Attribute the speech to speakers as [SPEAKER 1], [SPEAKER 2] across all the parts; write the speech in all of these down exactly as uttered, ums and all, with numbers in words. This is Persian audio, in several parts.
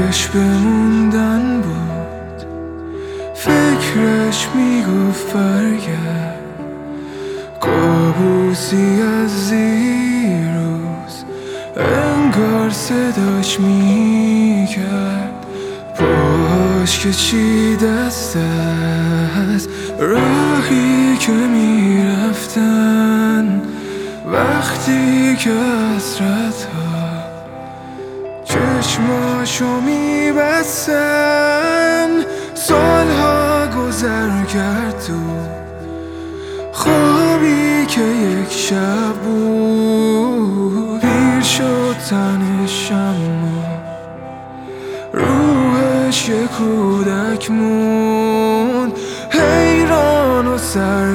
[SPEAKER 1] فکرش بموندن بود، فکرش میگفت برگرد. کابوسی از دیروز انگار صداش میکرد، پاش که چی دست از راهی که میرفتن. وقتی که حسرت ها چشماشو میبستن، سالها گذر کرد تو خوابی که یک شب بود. پیر شد تنش اما روحش یک کودک موند، حیران و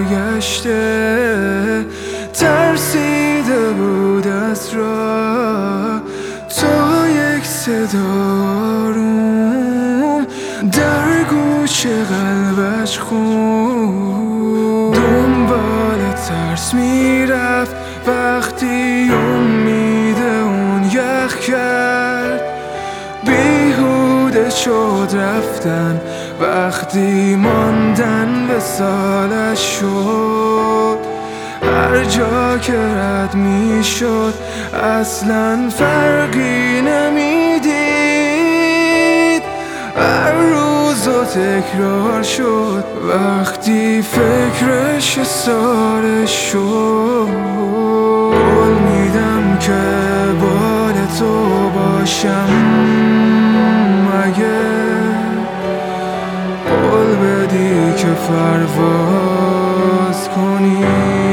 [SPEAKER 1] سرگشته ترسیده بود از راه، تا یک صدا روم در گوش قلبش خوند. دنبال ترس میرفت وقتی امید اون یخ کرد، بیهوده شد رفتن وقتی ماندن به سالش شد. هر جا که رد می شد اصلا فرقی نمیدید، هر روز و تکرار شد وقتی فکرش سارش شد. قول میدم که بال تو باشم اگه قول بدی که پرواز کنی،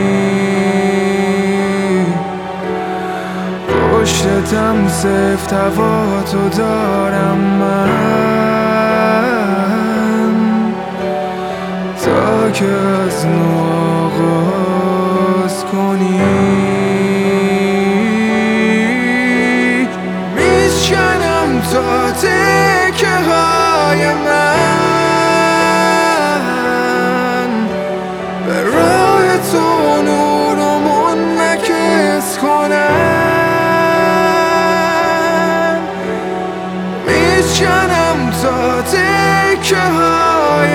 [SPEAKER 1] پشتتم سفت هوا تو دارم من، تا که از نو آغاز کنی. میشکنم تا تکه های من، به راه تو نور و منعکس کنم. میشکنم تا تکه های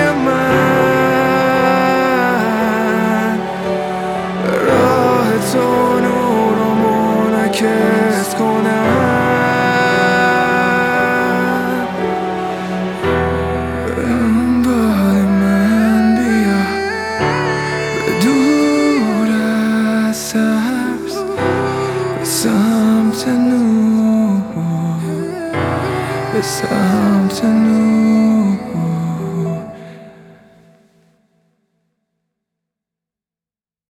[SPEAKER 1] من، به راه تو نور و منعکس کنم. دنبال من بیا به دور از سبز، به سمت نور، به سمت